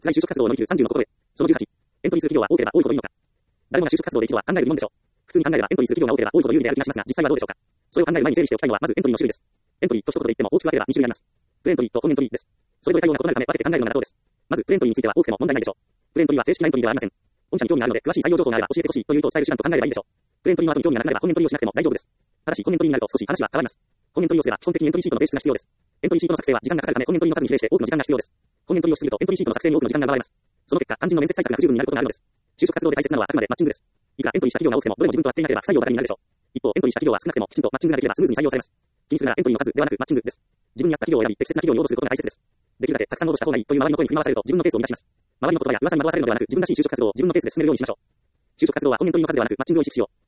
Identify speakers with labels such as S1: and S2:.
S1: 在就職活動を乗り切る30の心得。その18。エントリーする企業は多ければ多いほどいいのか。誰もが就職活動で一度は考える疑問でしょう。普通に考えればエントリーする企業が多ければ多いほど有利である気がしますが、実際はどうでしょうか。それを考える前に整理しておきたいのは、まずエントリーの種類です。エントリーと一言で言っても大きく分ければ2種類あります。プレエントリーとコンエントリーです。それぞれ対応が異なるため分けて考えるのが妥当です。まず、プレエントリーについては多くても問題ないでしょう。プレエントリーは正式なエントリーではありません。御社に興味があるので、詳しい採用情報があれば教えてほしいというと伝える手段と考えればいいでしょう。プレエントリーの後に興味がなくなればコンエントリーをしなくても大丈夫です。ただし、コンエントリーになると少し話は変わります。コンエントリーをすれば基本的にエントリーシートの提出が必要です。エントリーシートの作成は時間がかかるため、コンエントリーの数に比例して多くの時間が必要です。コンエントリーをするとエントリーシートの作成に多くの時間が奪われます。その結果、肝心の面接対策が不十分になることがあるのです。就職活動で大切なのはあくまでマッチングです。いくらエントリーした企業が多くても、どれも自分と合っていなければ不採用ばかりになるでしょう。一方、エントリーした企業は少なくてもきちんとマッチングができればスムーズに採用されます。気にするならエントリーの数ではなくマッチングです。自分に合った企業を選び、適切な企業に応募することが大切です。できるだけたくさん応募した方がいいという周りの声に振り回されると自分のペースを乱します。周りの言葉や噂に惑わされるのではなく、自分らしい就職活動を自分のペースで進めるようにしましょう。就職活動はコンエントリーの数ではなくマッチングを意識しよう。